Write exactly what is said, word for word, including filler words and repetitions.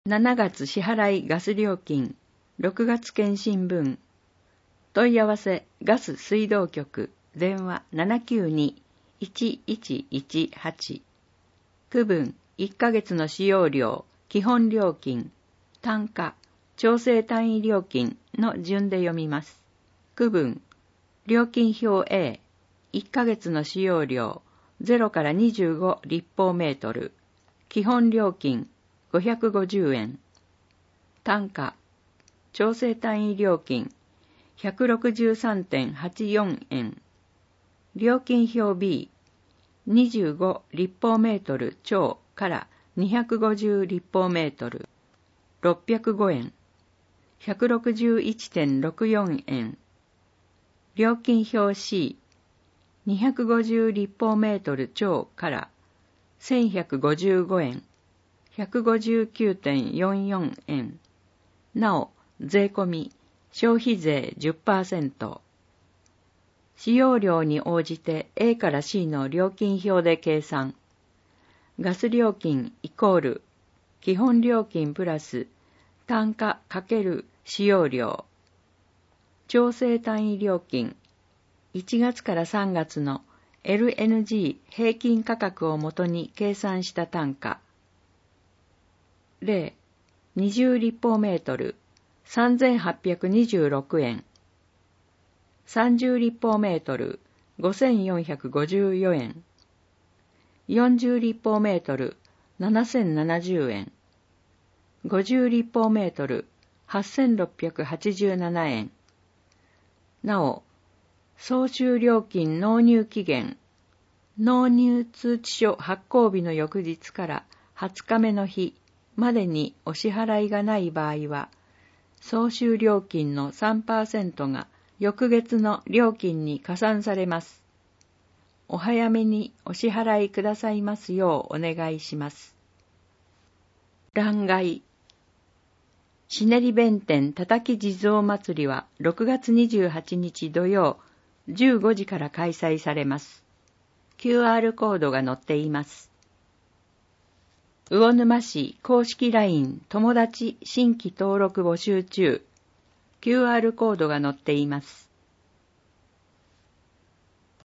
しちがつ支払いガス料金、ろくがつ検針分。問い合わせガス水道局、電話 ななきゅうに いちいちいちはち。区分いっかげつの使用料、基本料金、単価、調整単位料金の順で読みます。区分、料金表 A、いっかげつの使用料、ゼロからにじゅうご立方メートル、基本料金、ごひゃくごじゅうえん。単価、調整単位料金、ひゃくろくじゅうさんてんはちよんえん。料金表 B、にじゅうご立方メートル超からにひゃくごじゅう立方メートル、ろっぴゃくごえん。ひゃくろくじゅういちてんろくよんえん。料金表 C、にひゃくごじゅう立方メートル超からせんひゃくごじゅうごえん。ひゃくごじゅうきゅうてんよんよんえん。なお、税込み、消費税 じゅっパーセント。使用量に応じて A から C の料金表で計算。ガス料金イコール、基本料金プラス、単価×使用量。調整単位料金、いちがつからさんがつの エルエヌジー 平均価格をもとに計算した単価。例、にじゅう立方メートル、さんぜんはっぴゃくにじゅうろくえん。さんじゅう立方メートル、ごせんよんひゃくごじゅうよえん。よんじゅう立方メートル、ななせんななじゅうえん。ごじゅう立方メートル、はっせんろっぴゃくはちじゅうななえん。なお、総収料金納入期限、納入通知書発行日の翌日からはつかめの日までにお支払いがない場合は、総収料金の さんパーセント が翌月の料金に加算されます。お早めにお支払いくださいますようお願いします。欄外。しねり弁天たたき地蔵祭りはろくがつにじゅうはちにち土曜じゅうごじから開催されます。キューアール コードが載っています。魚沼市公式 ライン 友達新規登録募集中。キューアール コードが載っています。